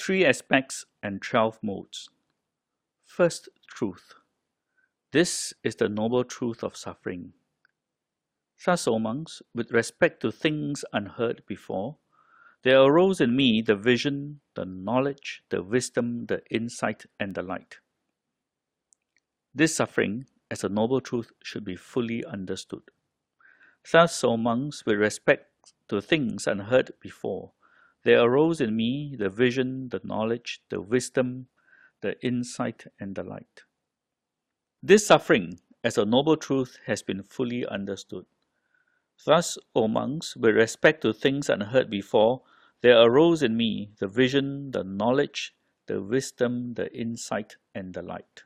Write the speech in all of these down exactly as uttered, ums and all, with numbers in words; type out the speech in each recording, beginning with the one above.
Three aspects and twelve modes. First truth. This is the noble truth of suffering. Thus, O monks, with respect to things unheard before, there arose in me the vision, the knowledge, the wisdom, the insight, and the light. This suffering, as a noble truth, should be fully understood. Thus, O monks, with respect to things unheard before, there arose in me the vision, the knowledge, the wisdom, the insight, and the light. This suffering, as a noble truth, has been fully understood. Thus, O monks, with respect to things unheard before, there arose in me the vision, the knowledge, the wisdom, the insight, and the light.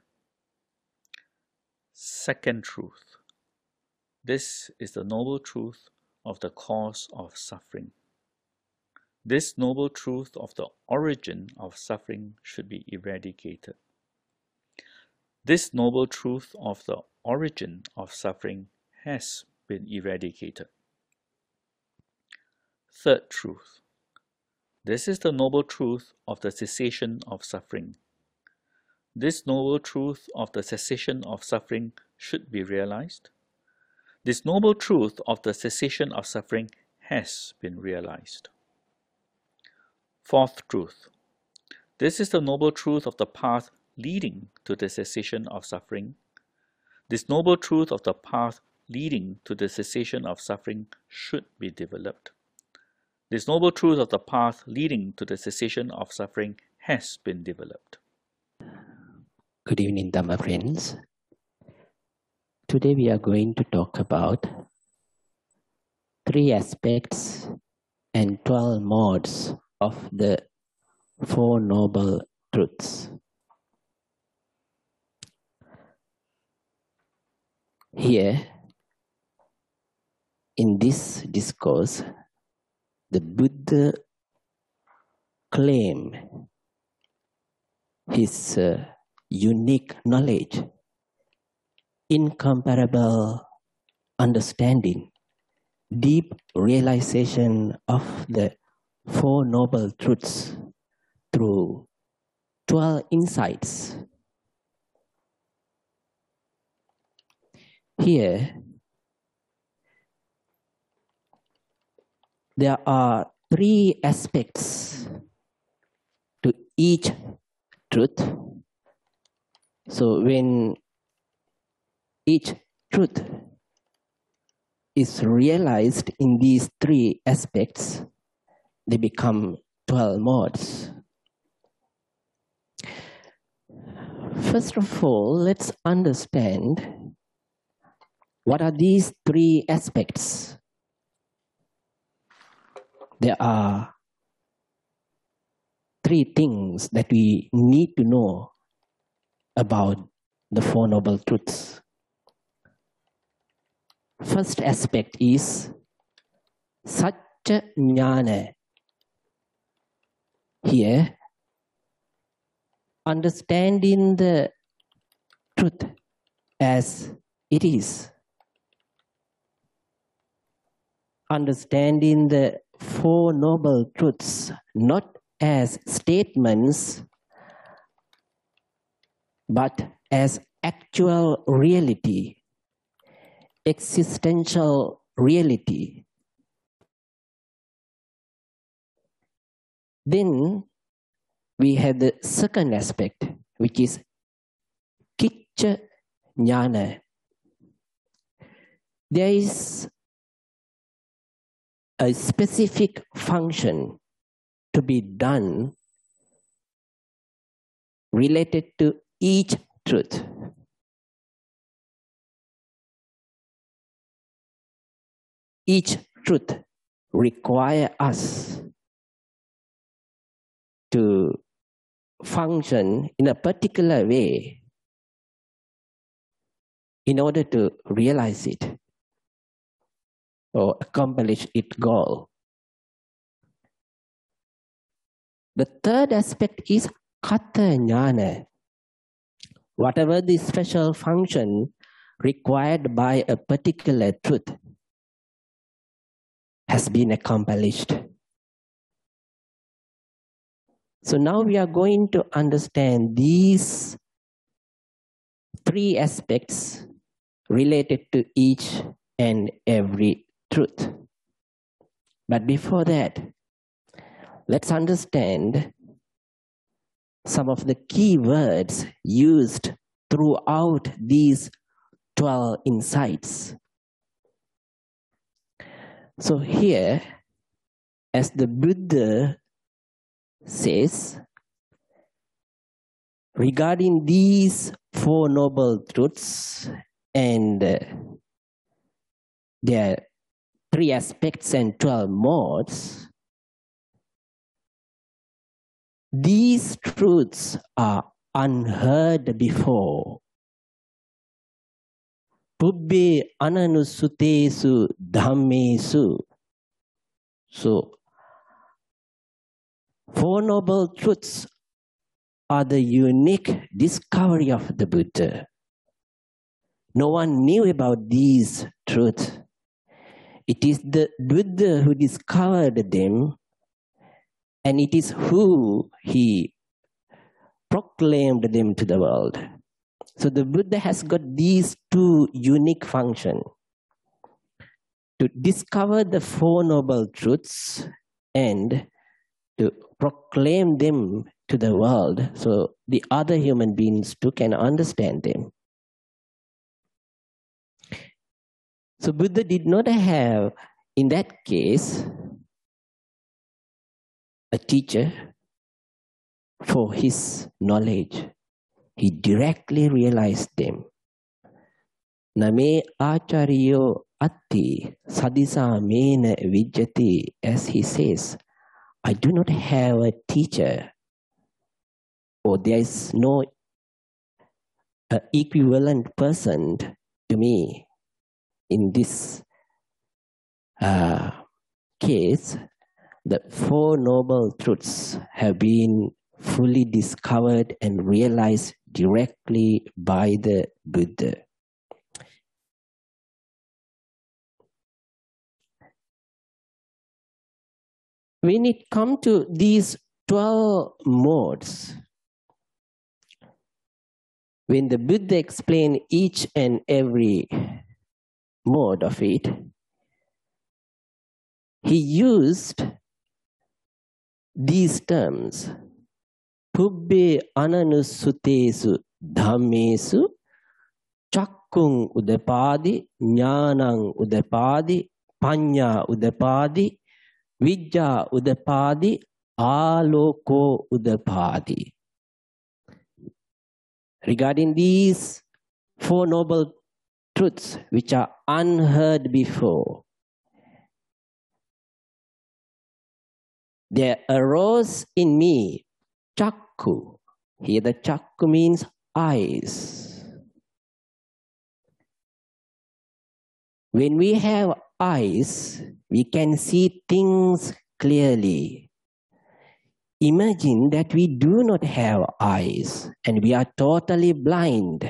Second truth. This is the noble truth of the cause of suffering. This noble truth of the origin of suffering should be eradicated. This noble truth of the origin of suffering has been eradicated. Third truth. This is the noble truth of the cessation of suffering. This noble truth of the cessation of suffering should be realized. This noble truth of the cessation of suffering has been realized. Fourth truth. This is the noble truth of the path leading to the cessation of suffering. This noble truth of the path leading to the cessation of suffering should be developed. This noble truth of the path leading to the cessation of suffering has been developed. Good evening, Dhamma friends. Today we are going to talk about three aspects and twelve modes of the Four Noble Truths. Here, in this discourse, the Buddha claimed his uh, unique knowledge, incomparable understanding, deep realization of the Four Noble Truths through twelve insights. Here, there are three aspects to each truth. So when each truth is realized in these three aspects, they become twelve modes. First of all, let's understand what are these three aspects. There are three things that we need to know about the Four Noble Truths. First aspect is Satya Jnana. Here, understanding the truth as it is. Understanding the Four Noble Truths not as statements, but as actual reality, existential reality. Then we have the second aspect, which is Kicca Jnana. There is a specific function to be done related to each truth. Each truth requires us to function in a particular way in order to realize it or accomplish its goal. The third aspect is Kata Jnana. Whatever the special function required by a particular truth has been accomplished. So now we are going to understand these three aspects related to each and every truth. But before that, let's understand some of the key words used throughout these twelve insights. So here, as the Buddha says, regarding these four noble truths and uh, their three aspects and twelve modes, these truths are unheard before. Pubbe ananusutesu dhammesu. So, Four Noble Truths are the unique discovery of the Buddha. No one knew about these truths. It is the Buddha who discovered them, and it is who he proclaimed them to the world. So the Buddha has got these two unique functions: to discover the Four Noble Truths and to proclaim them to the world so the other human beings too can understand them. So Buddha did not have, in that case, a teacher for his knowledge. He directly realized them. Name acharyo atti sadisa mena vijjati, as he says, I do not have a teacher, or there is no uh, equivalent person to me. In this uh, case, the Four Noble Truths have been fully discovered and realized directly by the Buddha. When it comes to these twelve modes, when the Buddha explained each and every mode of it, he used these terms: Pubbe ananusutesu dhammesu chakkung udapadi, jnanang udapadi, panya udapadi, vijja udapadi, aloko udapadi. Regarding these Four Noble Truths which are unheard before, there arose in me chakku. Here the chakku means eyes. When we have eyes, we can see things clearly. Imagine that we do not have eyes and we are totally blind.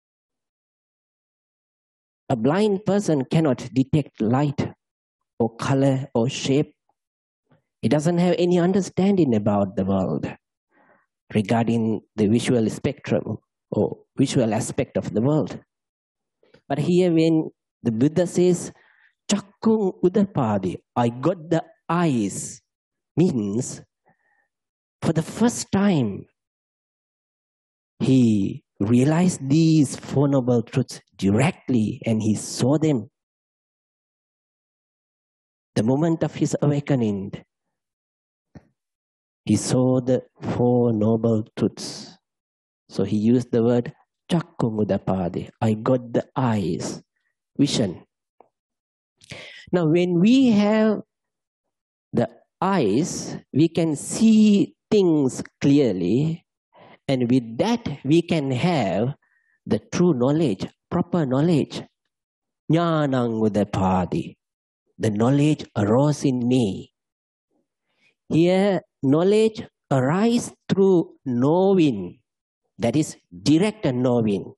A blind person cannot detect light or color or shape. He doesn't have any understanding about the world regarding the visual spectrum or visual aspect of the world. But here when the Buddha says, Chakkung udapadi, I got the eyes, means for the first time, he realized these Four Noble Truths directly and he saw them. The moment of his awakening, he saw the Four Noble Truths. So he used the word Chakkung udapadi, I got the eyes, vision. Now when we have the eyes, we can see things clearly, and with that we can have the true knowledge, proper knowledge. Jnanang udapadi, the knowledge arose in me. Here, knowledge arises through knowing, that is direct knowing.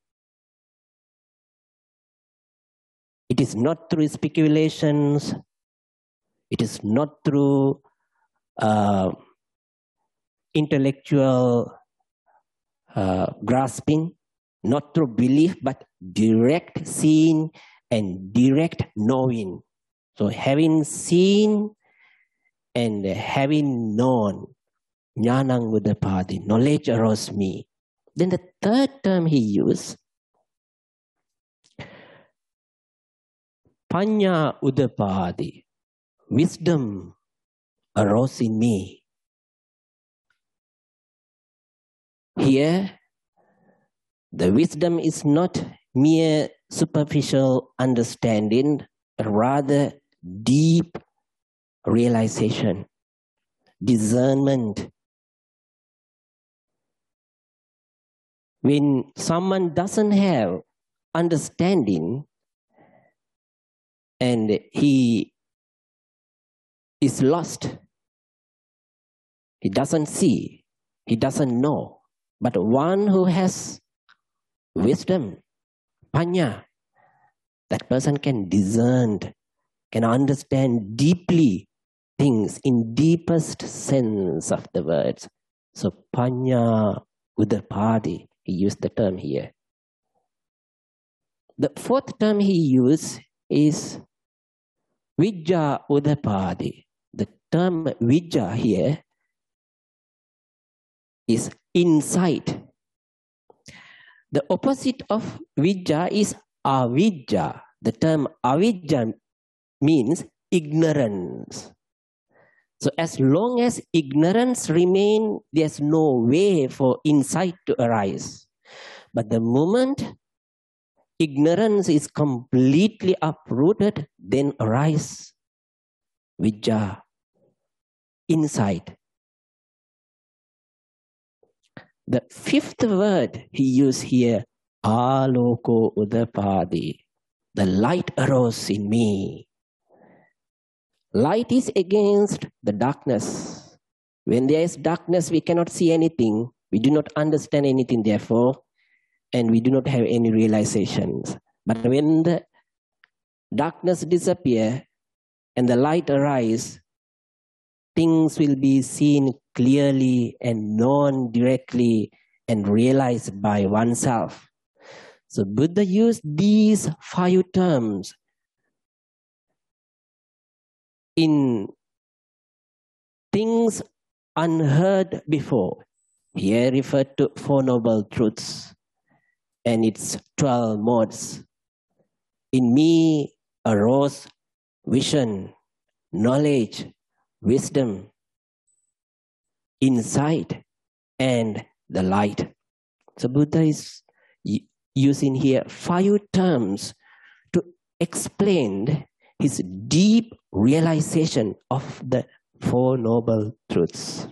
It is not through speculations, it is not through uh, intellectual uh, grasping, not through belief, but direct seeing and direct knowing. So having seen and having known, jnanang uddapadi, knowledge arose me. Then the third term he used, panya uddapadi, wisdom arose in me. Here, the wisdom is not mere superficial understanding, but rather deep realization, discernment. When someone doesn't have understanding and he is lost, he doesn't see, he doesn't know. But one who has wisdom, panya, that person can discern, can understand deeply things in deepest sense of the words. So panya uddapadi, he used the term here. The fourth term he used is vijja uddapadi. The term vijja here is insight. The opposite of vijja is avidya. The term avidya means ignorance. So as long as ignorance remains, there's no way for insight to arise. But the moment ignorance is completely uprooted, then arise vijja, insight. The fifth word he used here, aloko uddapadi, the light arose in me. Light is against the darkness. When there is darkness, we cannot see anything. We do not understand anything, therefore, and we do not have any realizations. But when the darkness disappears and the light arises, things will be seen clearly and known directly and realized by oneself. So Buddha used these five terms in things unheard before. Here referred to Four Noble Truths and its twelve modes. In me arose vision, knowledge, wisdom, insight, and the light. So Buddha is using here five terms to explain his deep realization of the Four Noble Truths.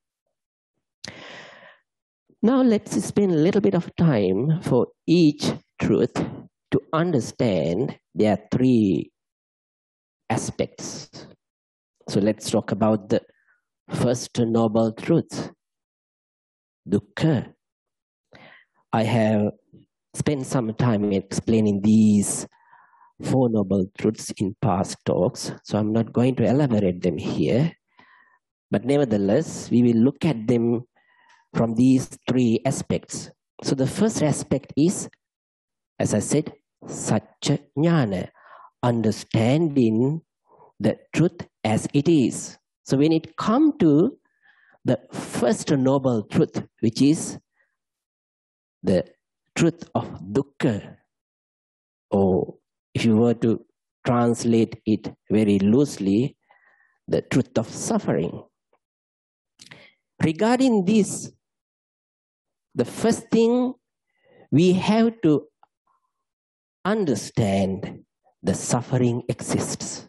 Now let's spend a little bit of time for each truth to understand their three aspects. So let's talk about the first noble truth, dukkha. I have spent some time explaining these four noble truths in past talks, so I'm not going to elaborate them here. But nevertheless, we will look at them from these three aspects. So the first aspect is, as I said, Satcha Jnana, understanding the truth as it is. So when it comes to the first noble truth, which is the truth of dukkha, or if you were to translate it very loosely, the truth of suffering. Regarding this, the first thing we have to understand, the suffering exists.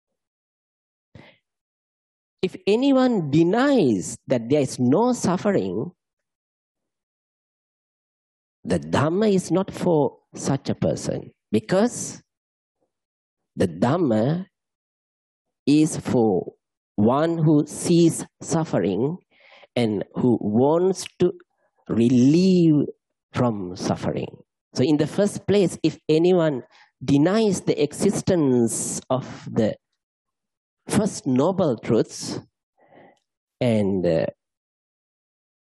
If anyone denies that there is no suffering, the Dhamma is not for such a person, because the Dhamma is for one who sees suffering and who wants to relieve from suffering. So in the first place, if anyone denies the existence of the first noble truths and uh,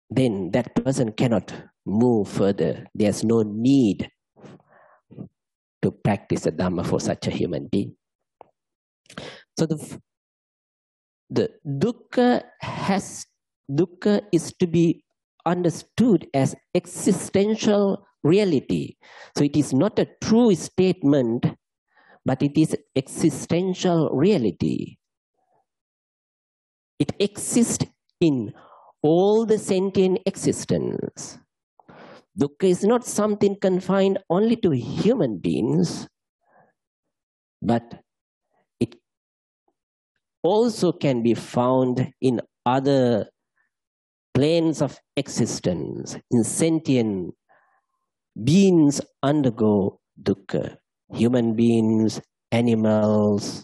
then that person cannot move further. There's no need to practice the Dhamma for such a human being. So the, the dukkha has dukkha is to be understood as existential reality. So it is not a true statement, but it is existential reality. It exists in all the sentient existence. Dukkha is not something confined only to human beings, but it also can be found in other planes of existence. In sentient beings undergo dukkha. Human beings, animals,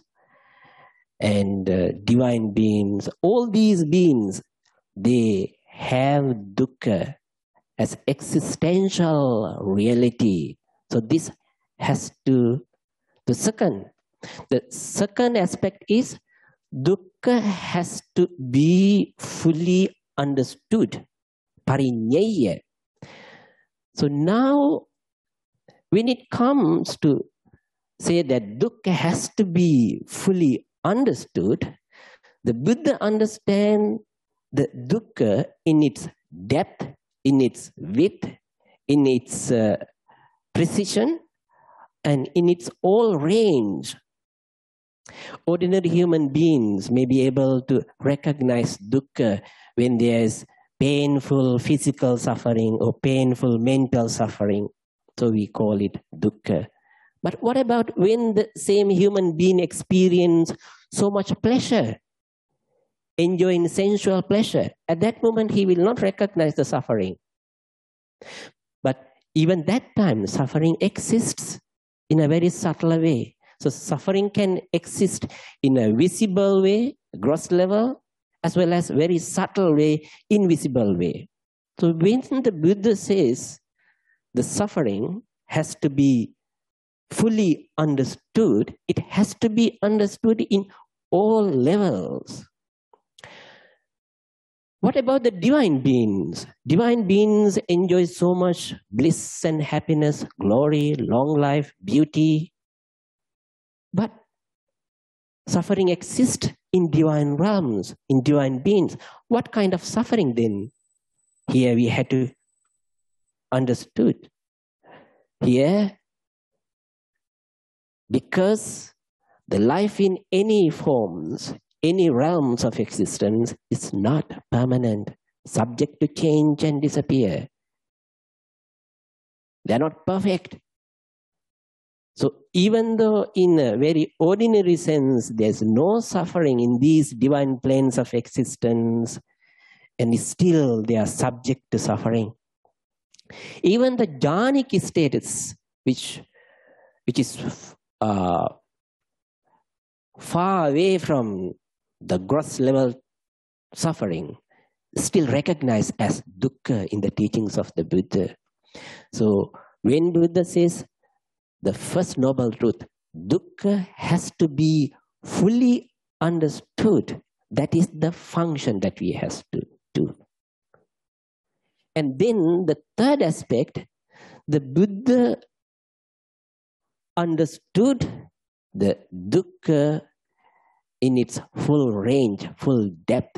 and uh, divine beings, all these beings, they have dukkha as existential reality. So this has to, the second, the second aspect is dukkha has to be fully understood. Parinyaya. So now, when it comes to say that dukkha has to be fully understood, the Buddha understands the dukkha in its depth, in its width, in its uh, precision, and in its all range. Ordinary human beings may be able to recognize dukkha when there is painful physical suffering or painful mental suffering. So we call it dukkha. But what about when the same human being experiences so much pleasure, enjoying sensual pleasure? At that moment, he will not recognize the suffering. But even that time, suffering exists in a very subtle way. So suffering can exist in a visible way, gross level, as well as very subtle way, invisible way. So when the Buddha says the suffering has to be fully understood, it has to be understood in all levels. What about the divine beings? Divine beings enjoy so much bliss and happiness, glory, long life, beauty. But suffering exists in divine realms, in divine beings. What kind of suffering then? Here we had to understood. Here, because the life in any forms, any realms of existence is not permanent, subject to change and disappear. They are not perfect. So even though in a very ordinary sense, there's no suffering in these divine planes of existence, and still they are subject to suffering. Even the jhanic status, which, which is uh, far away from the gross level suffering, still recognized as dukkha in the teachings of the Buddha. So when Buddha says the first noble truth, dukkha has to be fully understood, that is the function that we have to do. And then the third aspect, the Buddha understood the dukkha in its full range, full depth.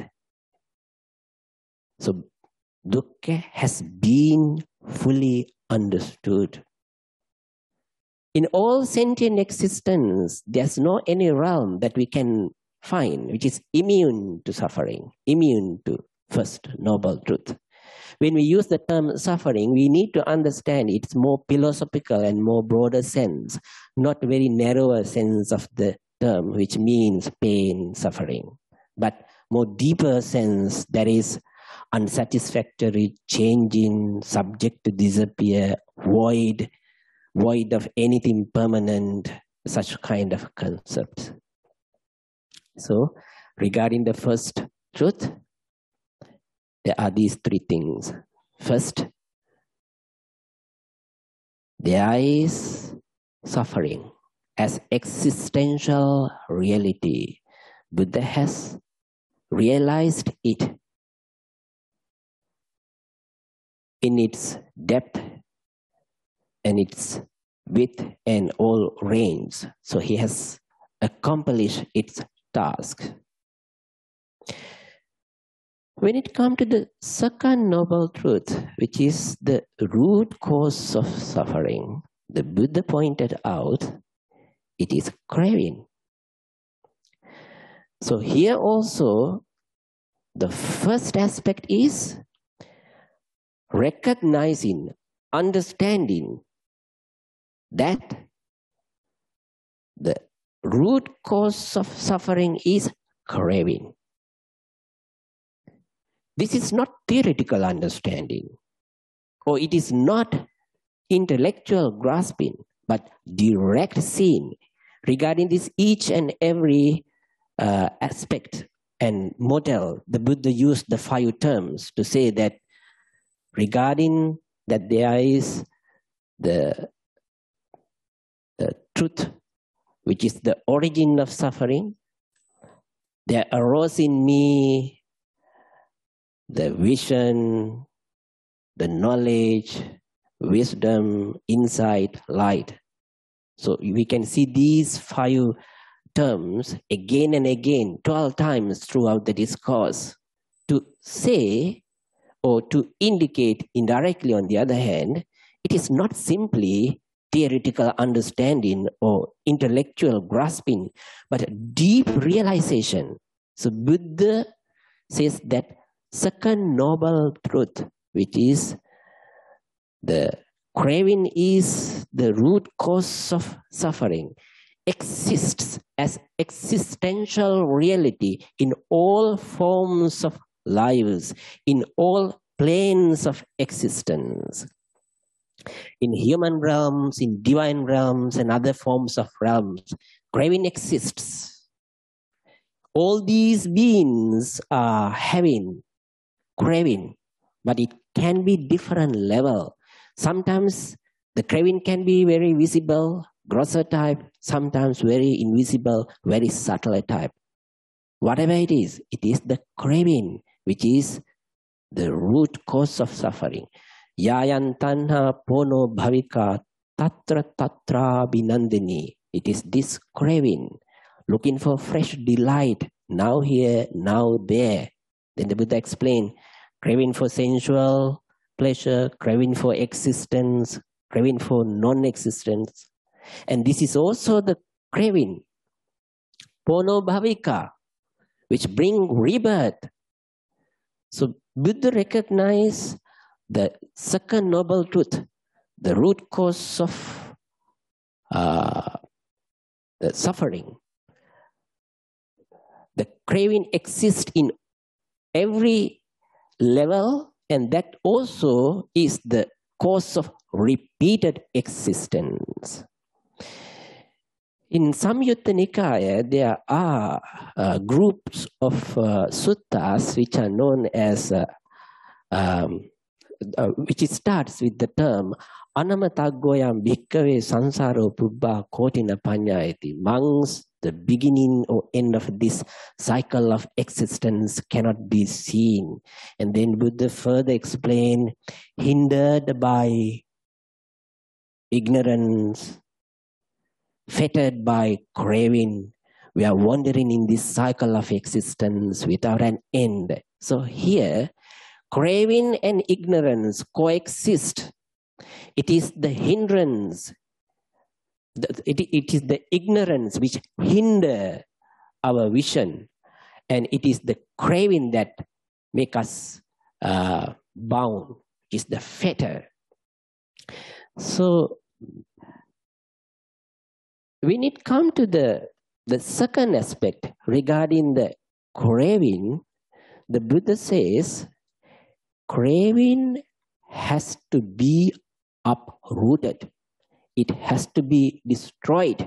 So dukkha has been fully understood. In all sentient existence, there's no any realm that we can find which is immune to suffering, immune to first noble truth. When we use the term suffering, we need to understand its more philosophical and more broader sense, not very narrower sense of the term, which means pain, suffering, but more deeper sense, that is unsatisfactory, changing, subject to disappear, void, void of anything permanent, such kind of concepts. So, regarding the first truth, there are these three things. First, there is suffering as existential reality. Buddha has realized it. in its depth and its width and all range. So he has accomplished its task. When it comes to the second noble truth, which is the root cause of suffering, the Buddha pointed out, it is craving. So here also, the first aspect is recognizing, understanding that the root cause of suffering is craving. This is not theoretical understanding, or it is not intellectual grasping, but direct seeing regarding this each and every uh, aspect and model. The Buddha used the five terms to say that regarding that there is the, the truth, which is the origin of suffering. There arose in me the vision, the knowledge, wisdom, insight, light. So we can see these five terms again and again, twelve times throughout the discourse, to say or to indicate indirectly, on the other hand, it is not simply theoretical understanding or intellectual grasping, but a deep realization. So Buddha says that second noble truth, which is the craving is the root cause of suffering, exists as existential reality in all forms of lives, in all planes of existence. In human realms, in divine realms, and other forms of realms, craving exists. All these beings are having craving, but it can be different level. Sometimes the craving can be very visible, grosser type, sometimes very invisible, very subtle type. Whatever it is, it is the craving which is the root cause of suffering. Yayan tanha pono bhavika tatra tatra binandini. It is this craving, looking for fresh delight, now here, now there. Then the Buddha explained, craving for sensual pleasure, craving for existence, craving for non-existence. And this is also the craving, pono bhavika, which bring rebirth. So Buddha recognized the second noble truth, the root cause of uh, the suffering. The craving exists in every level, and that also is the cause of repeated existence. In Samyutta Nikaya, there are uh, groups of uh, suttas which are known as, uh, um, uh, which starts with the term Anamataggoyam bhikkave sansaro pubbha kotina panyayati. Monks, the beginning or end of this cycle of existence cannot be seen. And then Buddha further explained, hindered by ignorance, fettered by craving, we are wandering in this cycle of existence without an end. So here, craving and ignorance coexist. It is the hindrance, it, it is the ignorance which hinder our vision, and it is the craving that make us uh, bound, it is the fetter. So when it comes to the, the second aspect regarding the craving, the Buddha says, craving has to be uprooted. It has to be destroyed.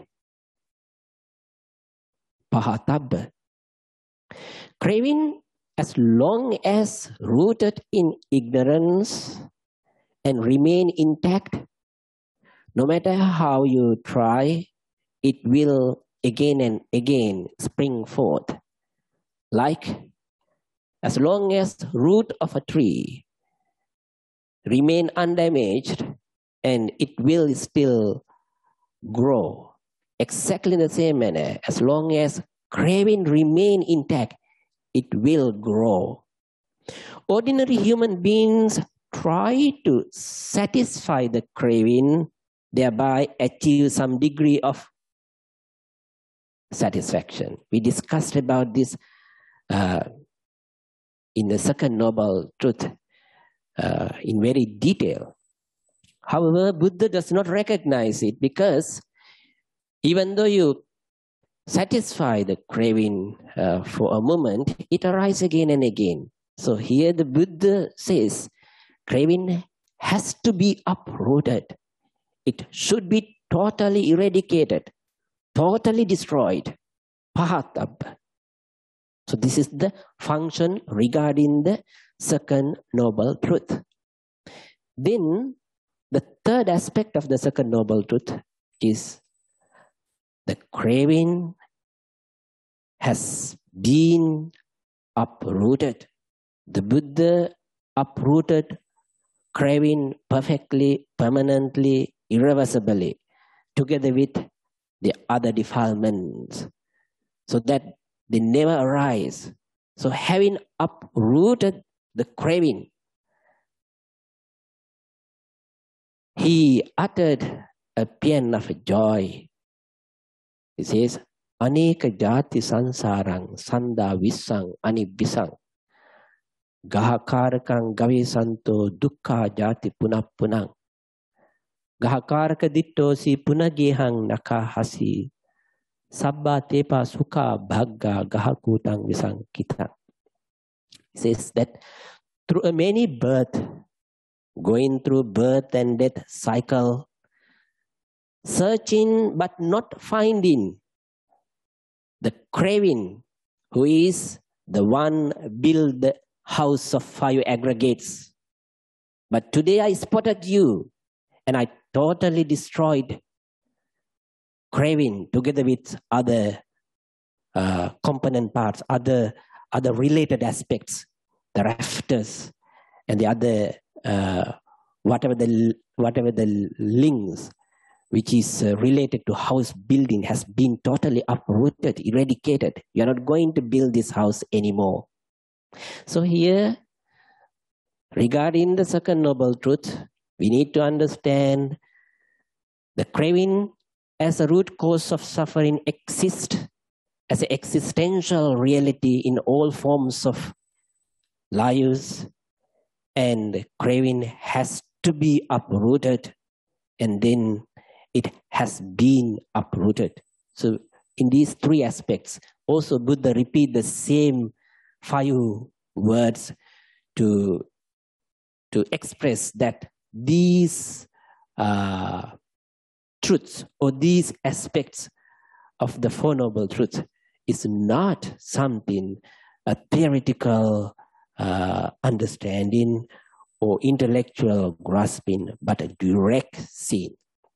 Pahatabba. Craving, as long as rooted in ignorance and remain intact, no matter how you try, it will again and again spring forth. Like, as long as root of a tree remain undamaged, and it will still grow exactly in the same manner. As long as craving remain intact, it will grow. Ordinary human beings try to satisfy the craving, thereby achieve some degree of satisfaction. We discussed about this uh, in the second noble truth uh, in very detail. However, Buddha does not recognize it, because even though you satisfy the craving uh, for a moment, it arises again and again. So here the Buddha says, craving has to be uprooted. It should be totally eradicated, totally destroyed. Pahatab. So this is the function regarding the second noble truth. Then the third aspect of the second noble truth is the craving has been uprooted. The Buddha uprooted craving perfectly, permanently, irreversibly, together with the other defilements, so that they never arise. So having uprooted the craving, he uttered a paean of joy. He says, Aneka jati sansarang sanda visang anibisang gahakarakang gavisanto dukkha jati punappunang gahakaraka dittosi punagehang nakahasi sabba tepa sukha bhagga gahakutang visankitang. He says that through a many birth, going through birth and death cycle, searching but not finding the craving, who is the one build the house of five aggregates. But today I spotted you, and I totally destroyed craving together with other uh, component parts, other other related aspects, the rafters and the other uh, whatever the whatever the links which is uh, related to house building has been totally uprooted, eradicated. You are not going to build this house anymore. So here, regarding the second noble truth, we need to understand the craving as a root cause of suffering exists as an existential reality in all forms of lives, and craving has to be uprooted, and then it has been uprooted. So in these three aspects, also Buddha repeat the same five words to, to express that these uh, truths or these aspects of the Four Noble Truths is not something, a theoretical uh, understanding or intellectual grasping, but a direct seeing.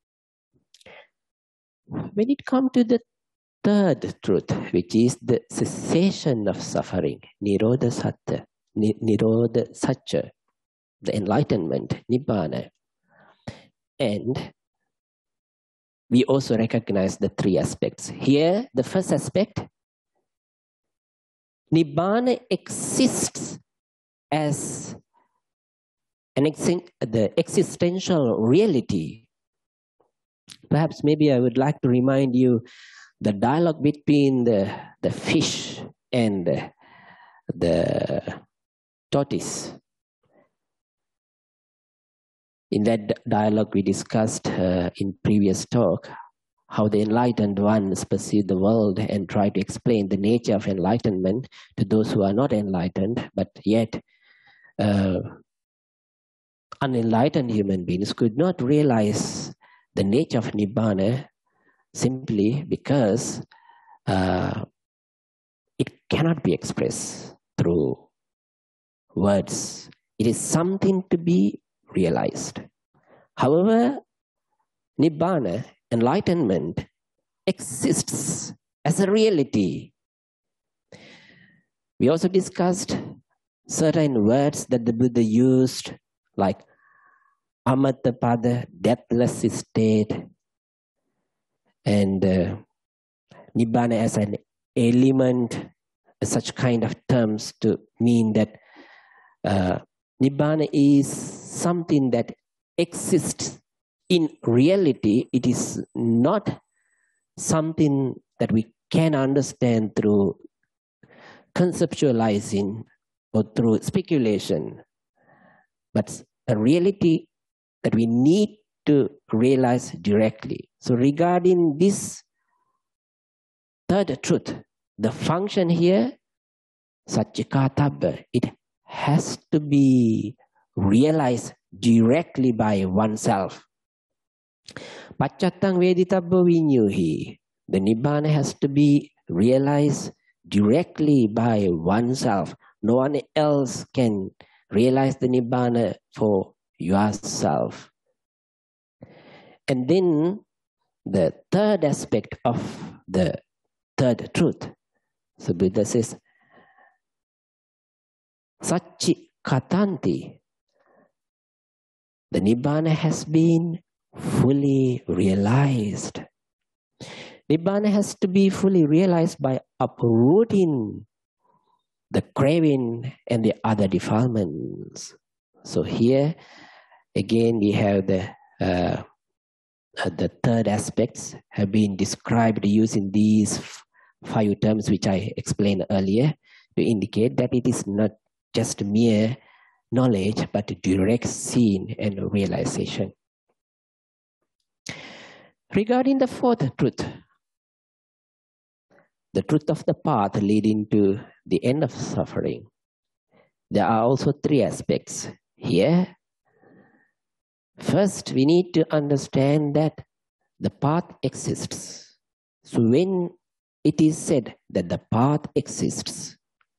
When it comes to the third truth, which is the cessation of suffering, Nirodha Sattva, Nirodha Satcha, the enlightenment, Nibbana, and we also recognize the three aspects. Here, the first aspect, Nibbana exists as an ex the existential reality. Perhaps maybe I would like to remind you the dialogue between the, the fish and the, the tortoise. In that dialogue, we discussed uh, in previous talk how the enlightened ones perceive the world and try to explain the nature of enlightenment to those who are not enlightened, but yet uh, unenlightened human beings could not realize the nature of Nibbana simply because uh, it cannot be expressed through words. It is something to be realized. However, Nibbana, enlightenment, exists as a reality. We also discussed certain words that the Buddha used, like Amatapada, deathless state, and uh, Nibbana as an element, such kind of terms to mean that uh, Nibbana is something that exists in reality. It is not something that we can understand through conceptualizing or through speculation, but a reality that we need to realize directly. So regarding this third truth, the function here, Satchikatabba, it has to be realized directly by oneself. Pacchatang Veditabba Vinyuhi, the Nibbana has to be realized directly by oneself. No one else can realize the Nibbana for yourself. And then the third aspect of the third truth. So Buddha says, Sachi Katanti. The Nibbana has been fully realized. Nibbana has to be fully realized by uprooting the craving and the other defilements. So here, again, we have the uh, uh, the third aspects have been described using these five terms which I explained earlier to indicate that it is not just mere knowledge but direct seeing and realization. Regarding the fourth truth, the truth of the path leading to the end of suffering, there are also three aspects here. First, we need to understand that the path exists. So when it is said that the path exists,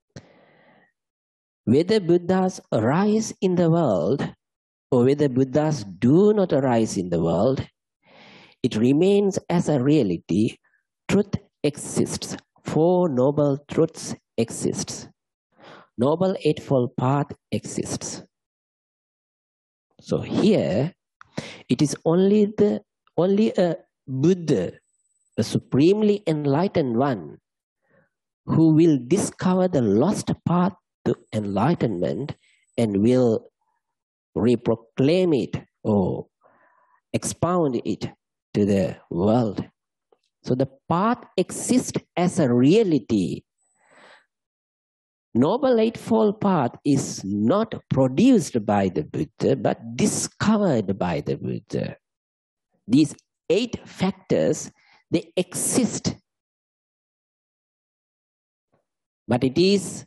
whether Buddhas arise in the world or whether Buddhas do not arise in the world, it remains as a reality. Truth exists. Four noble truths exist. Noble Eightfold Path exists. So here, it is only the only a Buddha, a supremely enlightened one, who will discover the lost path to enlightenment and will reproclaim it or expound it to the world. So the path exists as a reality. Noble Eightfold Path is not produced by the Buddha, but discovered by the Buddha. These eight factors, they exist. But it is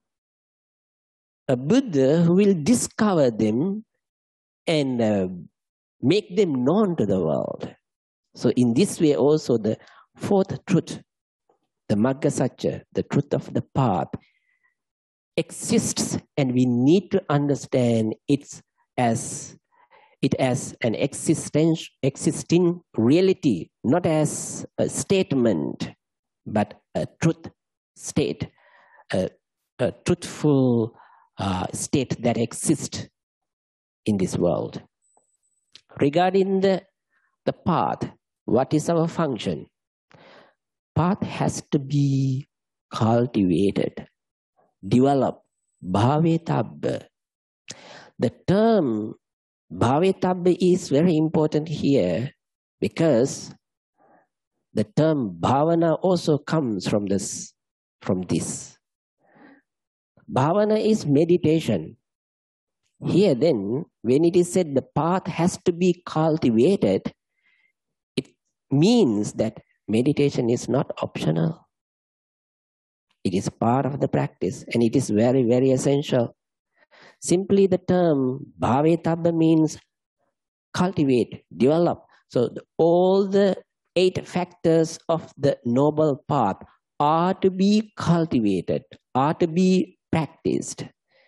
a Buddha who will discover them and uh, make them known to the world. So in this way also the fourth truth, the Magga Satcha, the truth of the path, exists, and we need to understand it as it as an existence, existing reality, not as a statement, but a truth state, a, a truthful uh, state that exists in this world. Regarding the, the path, what is our function? Path has to be cultivated, developed, bhavetabba. The term bhavetabba is very important here because the term bhavana also comes from this. From this. Bhavana is meditation. Here then, when it is said the path has to be cultivated, it means that meditation is not optional. It is part of the practice and it is very, very essential. Simply the term bhavetabba means cultivate, develop. So the, all the eight factors of the noble path are to be cultivated, are to be practiced.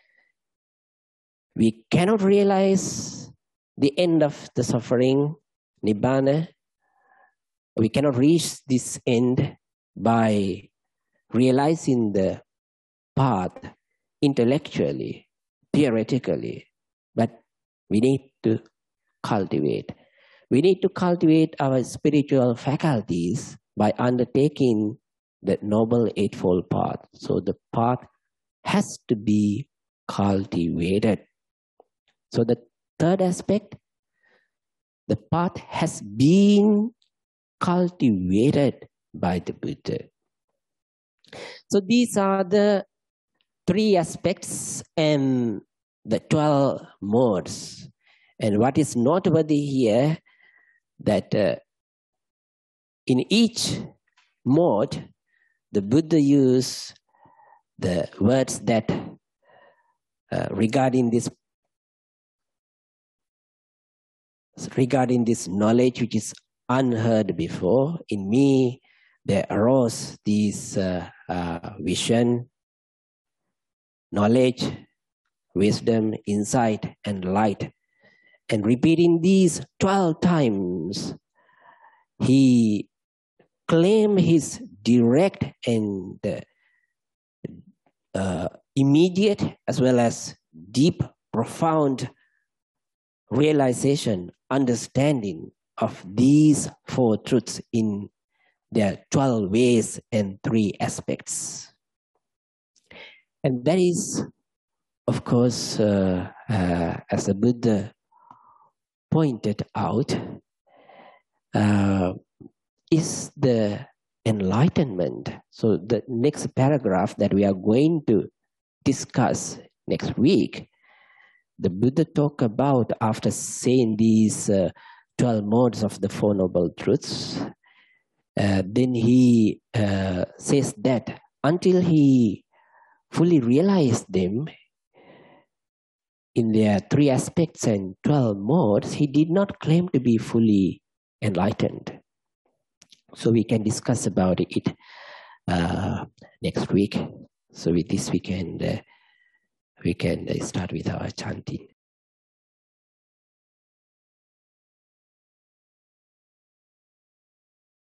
We cannot realize the end of the suffering, Nibbana. We cannot reach this end by realizing the path intellectually, theoretically, but we need to cultivate. We need to cultivate our spiritual faculties by undertaking the Noble Eightfold Path. So the path has to be cultivated. So the third aspect, the path has been cultivated by the Buddha. So these are the three aspects and the twelve modes. And what is noteworthy here, that uh, in each mode, the Buddha used the words that uh, regarding this regarding this knowledge which is unheard before. In me, there arose this uh, uh, vision, knowledge, wisdom, insight, and light. And repeating these twelve times, he claimed his direct and uh, immediate as well as deep, profound realization, understanding of these four truths in their twelve ways and three aspects. And that is, of course, uh, uh, as the Buddha pointed out, uh, is the enlightenment. So the next paragraph that we are going to discuss next week, the Buddha talked about, after saying these uh, twelve modes of the Four Noble Truths, uh, then he uh, says that until he fully realized them in their three aspects and twelve modes, he did not claim to be fully enlightened. So we can discuss about it uh, next week. So with this, we can uh, we can uh, start with our chanting.